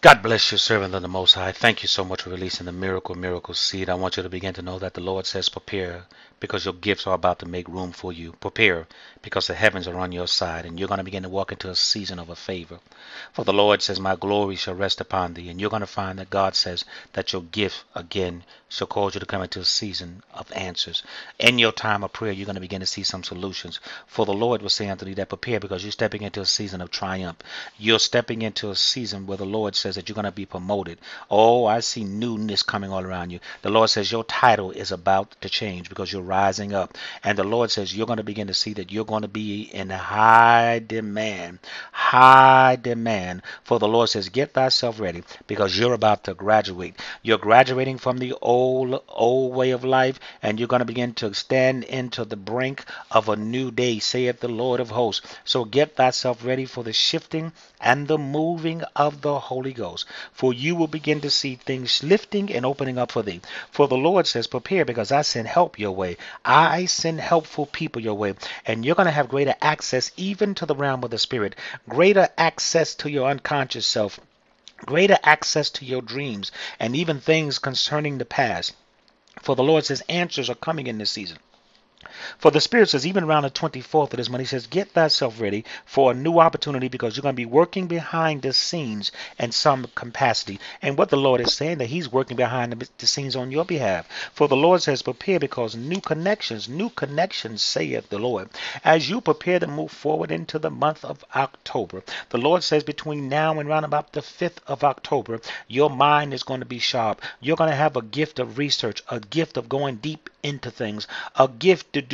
God bless you, servant of the Most High. Thank you so much for releasing the miracle seed. I want you to begin to know that the Lord says, prepare because your gifts are about to make room for you. Prepare because the heavens are on your side and you're going to begin to walk into a season of a favor. For the Lord says, my glory shall rest upon thee. And you're going to find that God says that your gift again shall cause you to come into a season of answers. In your time of prayer, you're going to begin to see some solutions. For the Lord will say unto thee that prepare because you're stepping into a season of triumph. You're stepping into a season where the Lord says that you're going to be promoted. Oh, I see newness coming all around you. The Lord says your title is about to change because you're rising up. And the Lord says you're going to begin to see that you're going to be in high demand. High demand. For the Lord says, get thyself ready because you're about to graduate. You're graduating from the old way of life, and you're going to begin to stand into the brink of a new day, saith the Lord of hosts. So get thyself ready for the shifting and the moving of the Holy Ghost. For you will begin to see things lifting and opening up for thee. For the Lord says, prepare because I send help your way. I send helpful people your way. And you're going to have greater access even to the realm of the Spirit, greater access to your unconscious self, greater access to your dreams, and even things concerning the past. For the Lord says answers are coming in this season. For the Spirit says, even around the 24th of this month, He says, get thyself ready for a new opportunity because you're going to be working behind the scenes in some capacity. And what the Lord is saying, that He's working behind the scenes on your behalf. For the Lord says, prepare because new connections, saith the Lord. As you prepare to move forward into the month of October, the Lord says between now and around about the 5th of October, your mind is going to be sharp. You're going to have a gift of research, a gift of going deep into things, a gift to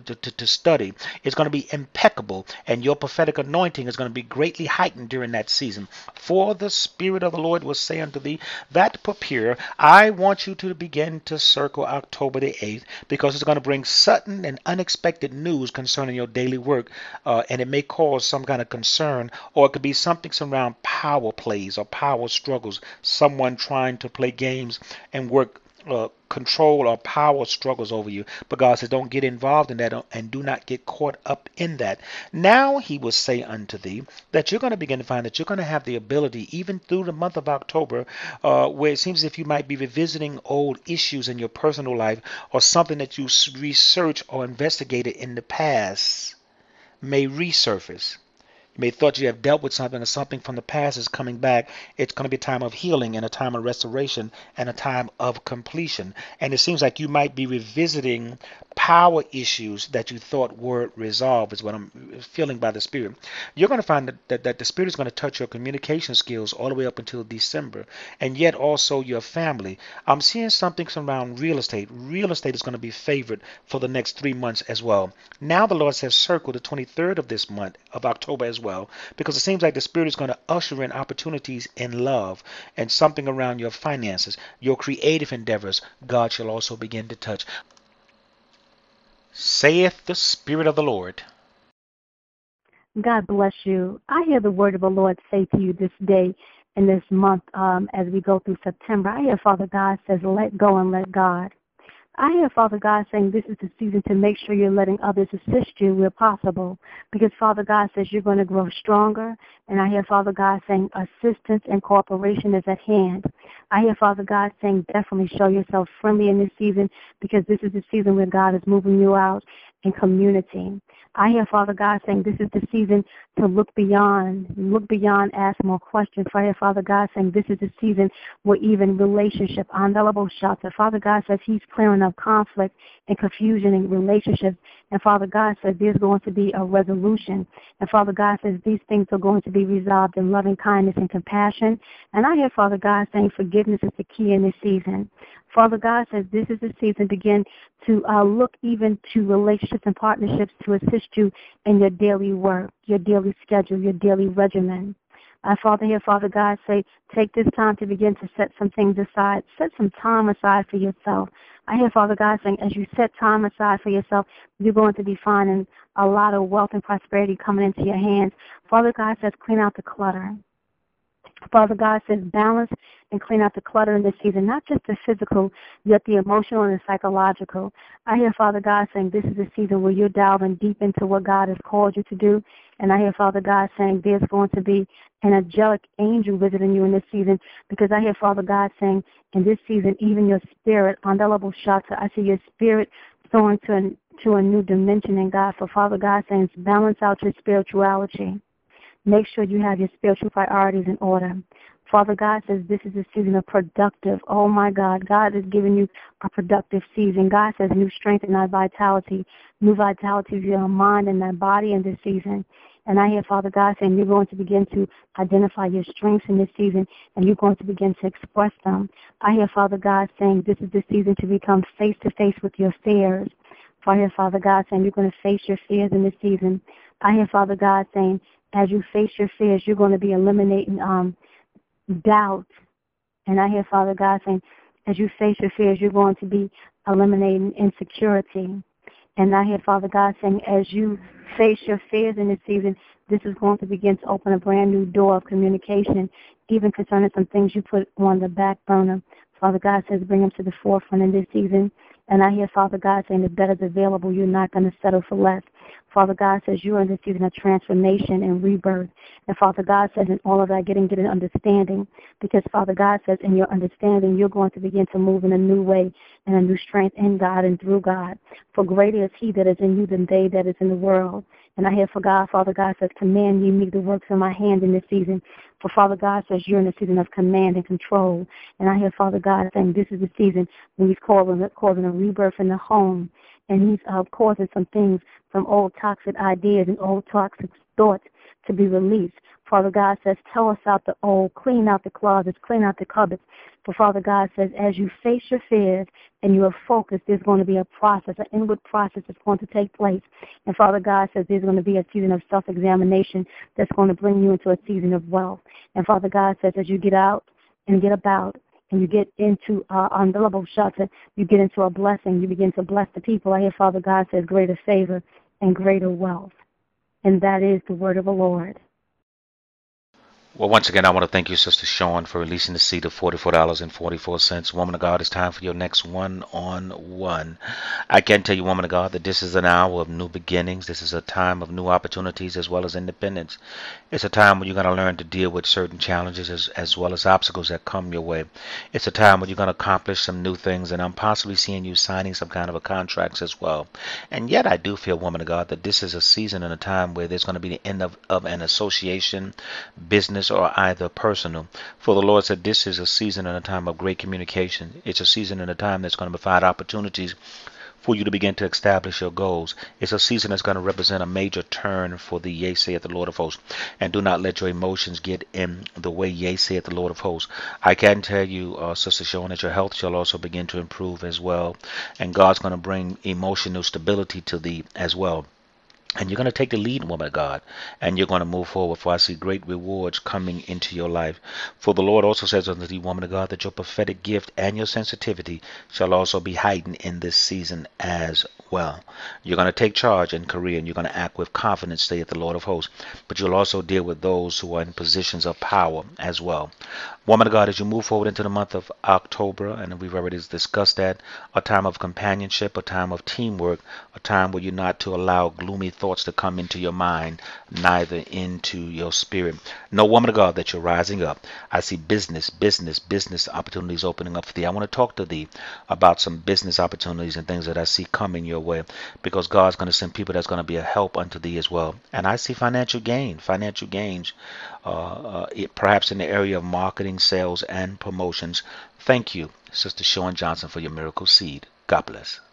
study. It's going to be impeccable, and your prophetic anointing is going to be greatly heightened during that season. For the Spirit of the Lord will say unto thee that prepare. I want you to begin to circle October the 8th because it's going to bring sudden and unexpected news concerning your daily work, and it may cause some kind of concern, or it could be something around power plays or power struggles, someone trying to play games and work control or power struggles over you. But God says, don't get involved in that and do not get caught up in that. Now He will say unto thee that you're going to begin to find that you're going to have the ability, even through the month of October, where it seems as if you might be revisiting old issues in your personal life or something that you researched or investigated in the past may resurface. You may have thought you have dealt with something, or something from the past is coming back. It's going to be a time of healing and a time of restoration and a time of completion. And it seems like you might be revisiting power issues that you thought were resolved, is what I'm feeling by the Spirit. You're going to find that the Spirit is going to touch your communication skills all the way up until December, and yet also your family. I'm seeing something around real estate. Real estate is going to be favored for the next 3 months as well. Now the Lord says circle the 23rd of this month of October as well, because it seems like the Spirit is going to usher in opportunities in love and something around your finances, your creative endeavors. God shall also begin to touch, saith the Spirit of the Lord. God bless you. I hear the word of the Lord say to you this day and this month as we go through September. I hear Father God says, let go and let God. I hear Father God saying this is the season to make sure you're letting others assist you where possible, because Father God says you're going to grow stronger. And I hear Father God saying assistance and cooperation is at hand. I hear Father God saying definitely show yourself friendly in this season, because this is the season where God is moving you out in community. I hear Father God saying this is the season to look beyond, ask more questions. I hear Father God saying this is the season where even relationship, unavailable shelter. Father God says He's clearing up conflict and confusion in relationships. And Father God says there's going to be a resolution. And Father God says these things are going to be resolved in loving kindness and compassion. And I hear Father God saying forgiveness is the key in this season. Father God says this is the season to begin to look even to relationships and partnerships to assist you in your daily work, your daily schedule, your daily regimen. Father, here, Father God, say, take this time to begin to set some things aside. Set some time aside for yourself. I hear Father God saying, as you set time aside for yourself, you're going to be finding a lot of wealth and prosperity coming into your hands. Father God says, clean out the clutter. Father God says balance and clean out the clutter in this season, not just the physical, yet the emotional and the psychological. I hear Father God saying this is a season where you're delving deep into what God has called you to do. And I hear Father God saying there's going to be an angelic angel visiting you in this season, because I hear Father God saying in this season, even your spirit, undelible shots, I see your spirit soaring to a new dimension in God. For Father God saying balance out your spirituality. Make sure you have your spiritual priorities in order. Father God says this is a season of productive. Oh, my God. God is giving you a productive season. God says new strength and vitality. New vitality of your mind and that body in this season. And I hear Father God saying you're going to begin to identify your strengths in this season, and you're going to begin to express them. I hear Father God saying this is the season to become face-to-face with your fears. I hear Father God saying you're going to face your fears in this season. I hear Father God saying as you face your fears, you're going to be eliminating doubt. And I hear Father God saying as you face your fears, you're going to be eliminating insecurity. And I hear Father God saying as you face your fears in this season, this is going to begin to open a brand new door of communication, even concerning some things you put on the back burner. Father God says bring them to the forefront in this season. And I hear Father God saying if that is available, you're not going to settle for less. Father God says you're in this season of transformation and rebirth. And Father God says in all of that, get an understanding. Because Father God says in your understanding, you're going to begin to move in a new way and a new strength in God and through God. For greater is he that is in you than they that is in the world. And I hear Father God says, command ye me the works of my hand in this season. For Father God says you're in a season of command and control. And I hear Father God saying this is the season when he's causing a rebirth in the home. And he's causing some things, some old toxic ideas and old toxic thoughts to be released. Father God says, tell us out the old, clean out the closets, clean out the cupboards. For Father God says, as you face your fears and you are focused, there's going to be a process, an inward process that's going to take place. And Father God says there's going to be a season of self-examination that's going to bring you into a season of wealth. And Father God says, as you get out and get about, and you get into undelible shots, you get into a blessing, you begin to bless the people. I hear Father God says greater favor and greater wealth. And that is the word of the Lord. Well, once again, I want to thank you, Sister Sean, for releasing the seed of $44.44. Woman of God, it's time for your next one-on-one. I can tell you, woman of God, that this is an hour of new beginnings. This is a time of new opportunities as well as independence. It's a time when you're going to learn to deal with certain challenges as well as obstacles that come your way. It's a time when you're going to accomplish some new things, and I'm possibly seeing you signing some kind of a contracts as well. And yet I do feel, woman of God, that this is a season and a time where there's going to be the end of an association, business, or either personal. For the Lord said this is a season and a time of great communication. It's a season and a time that's going to provide opportunities for you to begin to establish your goals. It's a season that's going to represent a major turn for the yea saith the Lord of hosts. And do not let your emotions get in the way, yea saith the Lord of hosts. I can tell you, Sister Sean, that your health shall also begin to improve as well. And God's going to bring emotional stability to thee as well. And you're going to take the lead, woman of God, and you're going to move forward, for I see great rewards coming into your life. For the Lord also says unto thee, woman of God, that your prophetic gift and your sensitivity shall also be heightened in this season as well. You're going to take charge in career, and you're going to act with confidence, saith the Lord of hosts. But you'll also deal with those who are in positions of power as well. Woman of God, as you move forward into the month of October, and we've already discussed that, a time of companionship, a time of teamwork, a time where you're not to allow gloomy thoughts to come into your mind, neither into your spirit. No, woman of God, that you're rising up. I see business opportunities opening up for thee. I want to talk to thee about some business opportunities and things that I see coming your way, because God's going to send people that's going to be a help unto thee as well. And I see financial gains, perhaps in the area of marketing, sales, and promotions. Thank you, Sister Sean Johnson, for your miracle seed. God bless.